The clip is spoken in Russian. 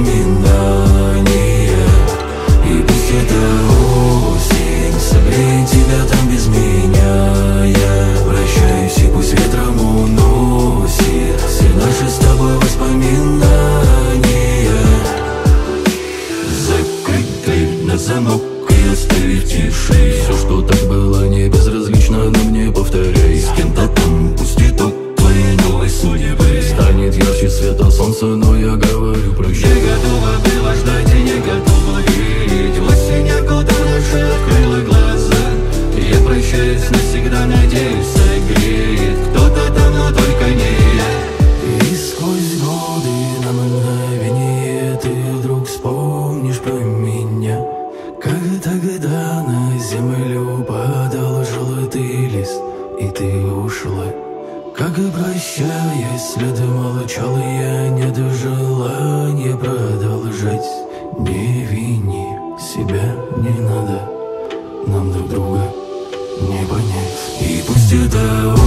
воспоминания. И пусть эта осень согреет тебя там без меня. Я прощаюсь, и пусть ветром уносит все наши с тобой воспоминания. Закрыть дверь на замок и оставить тиши. Все, что так было, не безразлично, но мне повторяй. С кем-то там, пусть итог твоей новой судьбы станет ярче света солнца, но я говорю прощай. Не готова была ждать и не готова верить. Осень окутала души, открыла глаза. Я прощаюсь навсегда, надеюсь, согреет кто-то там, но только не я. И сквозь годы на мгновение ты вдруг вспомнишь про меня. Как тогда на землю падал желтый лист, и ты ушла. Как и прощаясь, следом молчал я, нет желания продолжать. Не вини себя, не надо нам друг друга не понять. И пусть это